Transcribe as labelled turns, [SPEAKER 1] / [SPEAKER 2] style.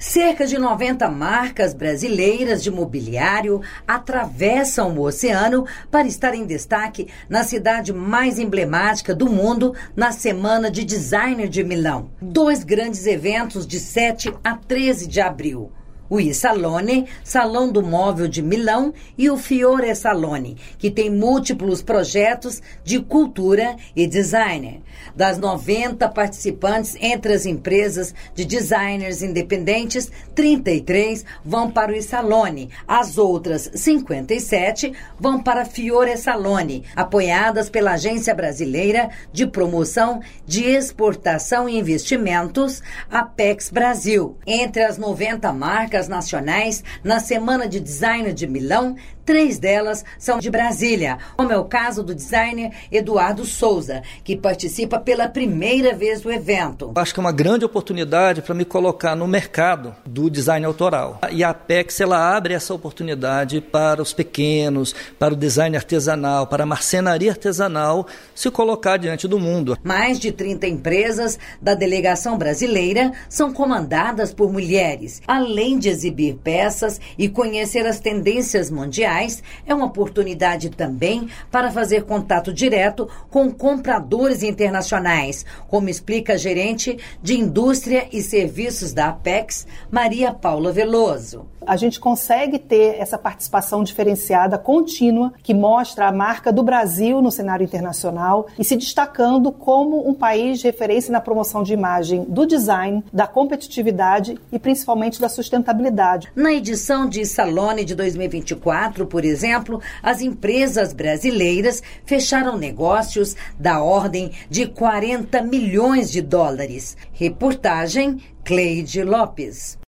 [SPEAKER 1] Cerca de 90 marcas brasileiras de mobiliário atravessam o oceano para estar em destaque na cidade mais emblemática do mundo na Semana de Designer de Milão. 2 grandes eventos de 7 a 13 de abril. O iSalone, Salão do Móvel de Milão, e o Fiore Salone, que tem múltiplos projetos de cultura e design. Das 90 participantes entre as empresas de designers independentes, 33 vão para o iSalone. As outras 57 vão para Fiore Salone, apoiadas pela Agência Brasileira de Promoção de Exportação e Investimentos, Apex Brasil. Entre as 90 marcas nacionais na Semana de Design de Milão, 3 delas são de Brasília, como é o caso do designer Eduardo Souza, que participa pela primeira vez do evento.
[SPEAKER 2] Acho que é uma grande oportunidade para me colocar no mercado do design autoral. E a Apex, ela abre essa oportunidade para os pequenos, para o design artesanal, para a marcenaria artesanal se colocar diante do mundo.
[SPEAKER 1] Mais de 30 empresas da delegação brasileira são comandadas por mulheres. Além de exibir peças e conhecer as tendências mundiais, é uma oportunidade também para fazer contato direto com compradores internacionais, como explica a gerente de Indústria e Serviços da Apex, Maria Paula Veloso.
[SPEAKER 3] A gente consegue ter essa participação diferenciada, contínua, que mostra a marca do Brasil no cenário internacional e se destacando como um país de referência na promoção de imagem do design, da competitividade e principalmente da sustentabilidade.
[SPEAKER 1] Na edição de iSalone de 2024, por exemplo, as empresas brasileiras fecharam negócios da ordem de 40 milhões de dólares. Reportagem Cleide Lopes.